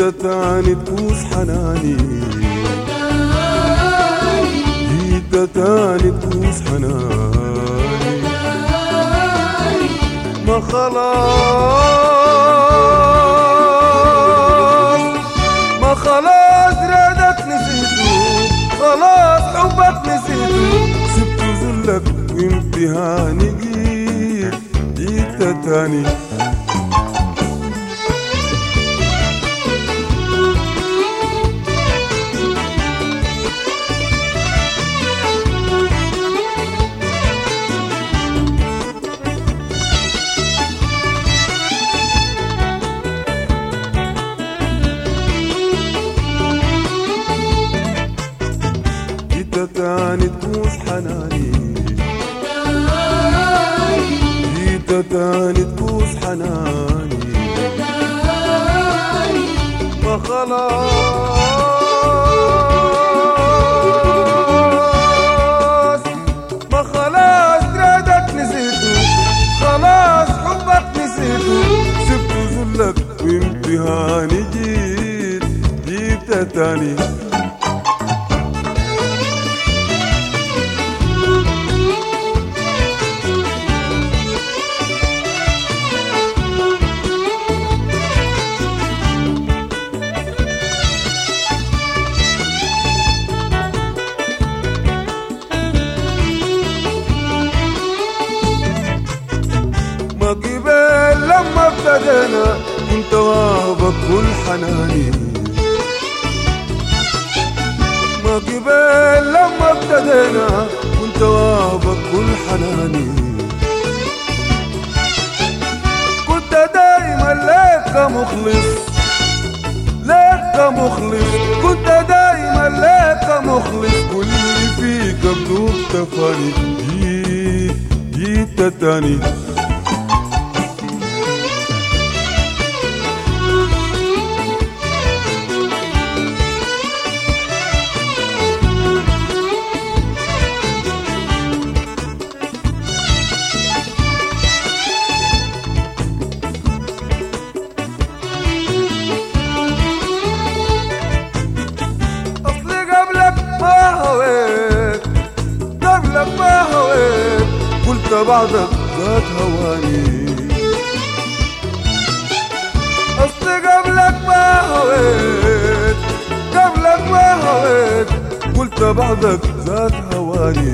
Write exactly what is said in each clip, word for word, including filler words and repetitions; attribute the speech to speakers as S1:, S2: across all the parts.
S1: تاني تبوس حناني، جيت تاني تبوس حناني، ما خلاص ما خلاص رادك نسيته، خلاص حبك نسيته، سبت ذلك وامتهاني، جيت جيت تاني. تاني تبوس حناني، جيت تاني تبوس حناني، ما خلاص ما خلاص رادك نسيته، خلاص حبك نسيته، سبت ذلك وامتهاني، جيت جيت تاني. قبل لما ابتدينا كنت واهبك كل حناني، ما قبل لما ابتدينا كنت واهبك كل حناني، كنت دايما لك مخلص لك مخلص، كنت دايما لك مخلص، كل اللي فيك بدون تفاني، جيت جيت تاني. قبلك ما هويت قلت بعدك ذات هواني، أصلي قبلك ما هويت قبلك ما هويت قلت بعدك ذات هواني،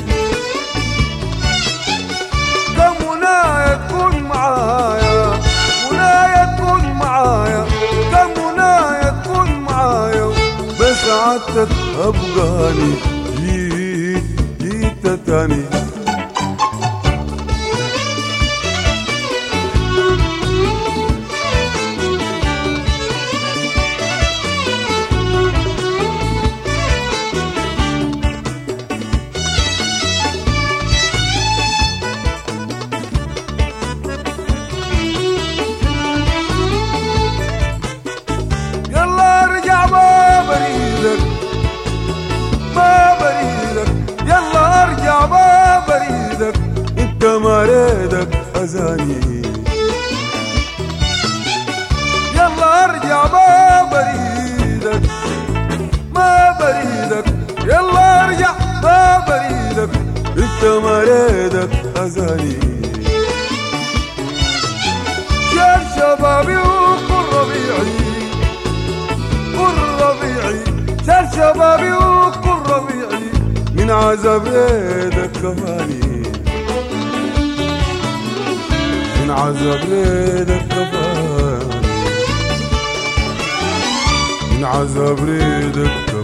S1: كم منايا تكون معايا، منايا تكون معايا، كم منايا تكون معايا، بسعادتك أبقاني، جيت جيت تاني. يلا ارجع ما بريدك ما بريدك، يلا ارجع ما بريدك، انت ما ريدك اذاني، يلا ارجع ما بريدك ما بريدك، يلا ارجع ما بريدك، انت ما ريدك اذاني، شال شبابي وكل ربيعي كل ربيعي، شال شبابي وكل ربيعي، من عذاب يدك كفاني، من عذاب يدك كفاني، من عذاب يدك